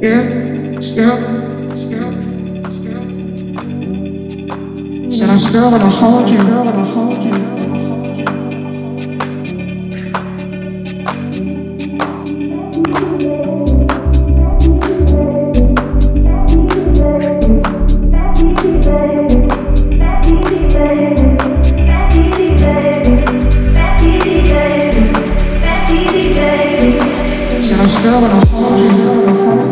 Yeah, still. Said I'm still gonna hold you. Said I'm still gonna hold you.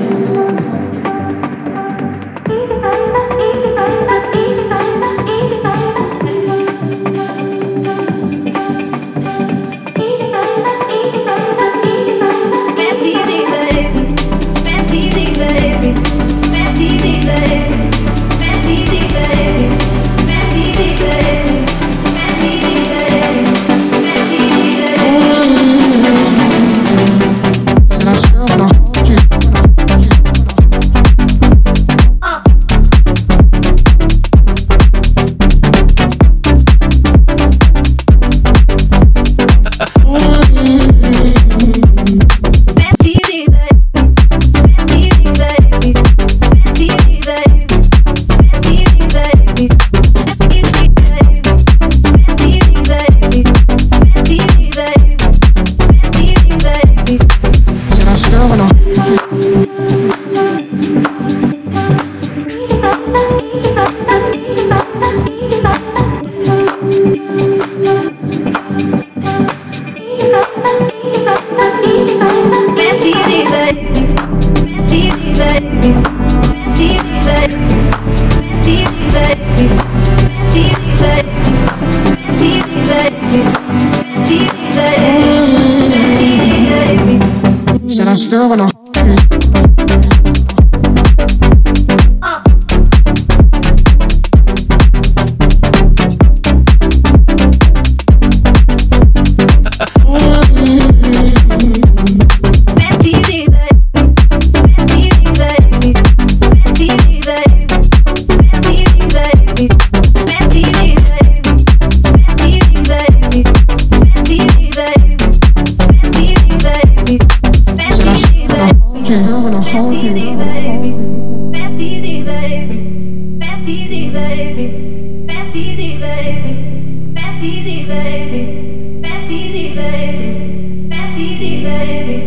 Said I'm still gonna hold you. Still gonna hold you. Best easy, baby. Best easy, baby. Best easy, baby. Best easy, baby. Best easy, baby. Best easy, baby.